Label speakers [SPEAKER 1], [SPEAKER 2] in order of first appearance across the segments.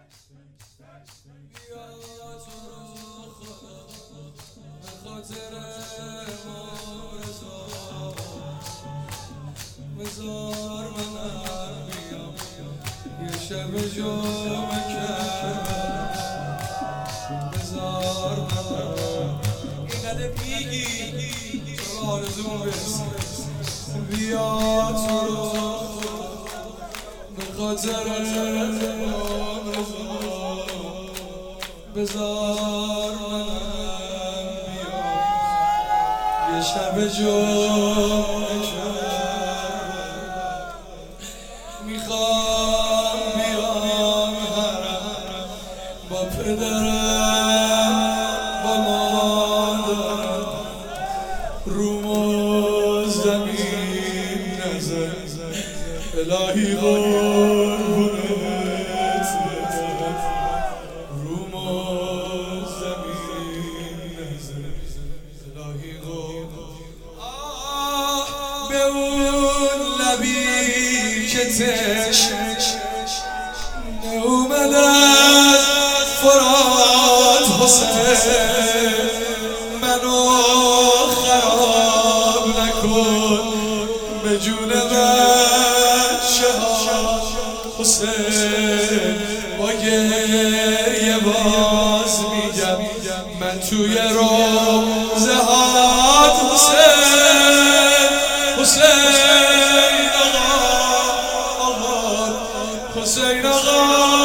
[SPEAKER 1] بیا تو رو خدا به خاطر امام رضا بذار منم بیام یه شب جمعه کربلا بذار منم اینقدر میگی تو آرزومو برسی بیا تو رو به خاطر امام رضا بذار منم بیام یه شب جمعه کربلا میخوام بیام حرم با پدرم با مادرم روم و زمین نزن الهی قربونت روم و زمین نزن الهی قربونت به اون لبی که اومد از فرات حسین منو خراب نکن به جون بچه ها حسین با گریه باز میگم من توی روزه هات حسین حسین آقا حسین آقا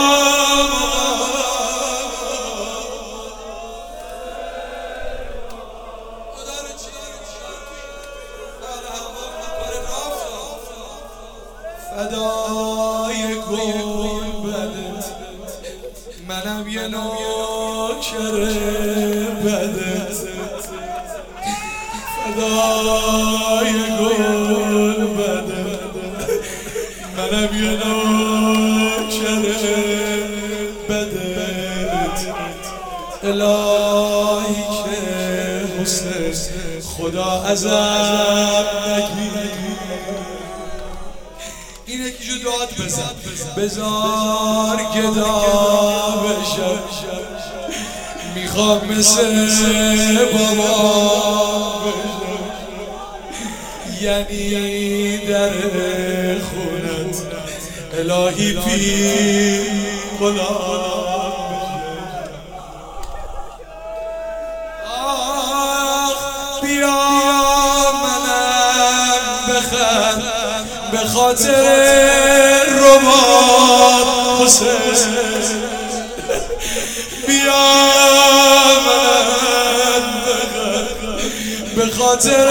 [SPEAKER 1] فدای گنبدت منم یه نوکر بدت فدای گنبدت منم یه نوکر بدت الهی که حسین خدا ازم نگیر این یکی جو داد بزن بذار گدا بشم میخوام مثل بابا بشم یعنی در خونت الهی پیر غلام بیا منم بخند به خاطر رباب حسین بیا من به خاطر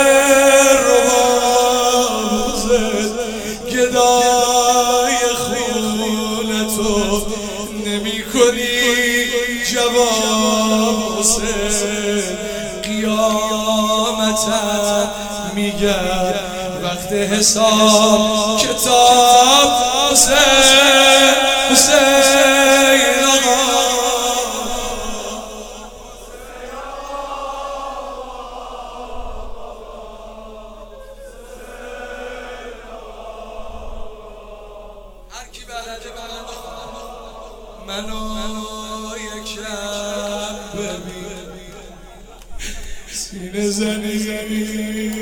[SPEAKER 1] رباب حسین گدای خونتو نمی کنی جواب حسین قیامتم میگه وقت حساب کتاب حسین حسین آقا هر کی بلده منو یکم ببین سینه زنی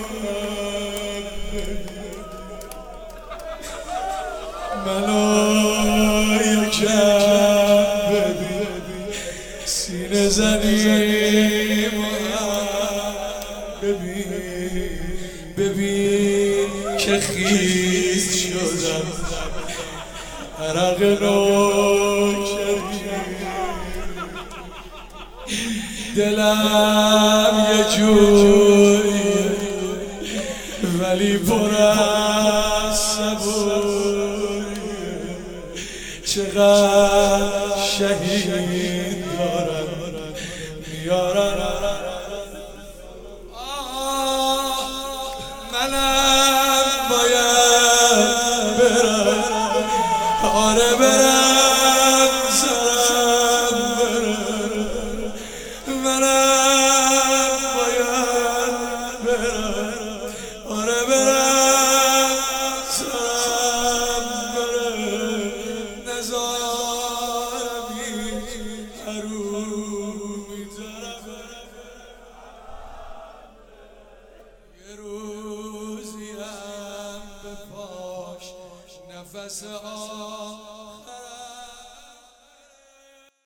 [SPEAKER 1] منو یکم ببین سینه زنیم ببین که خیز شدم عرق نوکری دلم یه جوریه ولی پر از صبوریه چقدر شهید دارن میارن منم باید برم آره برم سرم برم منم باید برم آره برم سرم برم نزار حروم میذارم یه روزی هم به پاش نفس آخر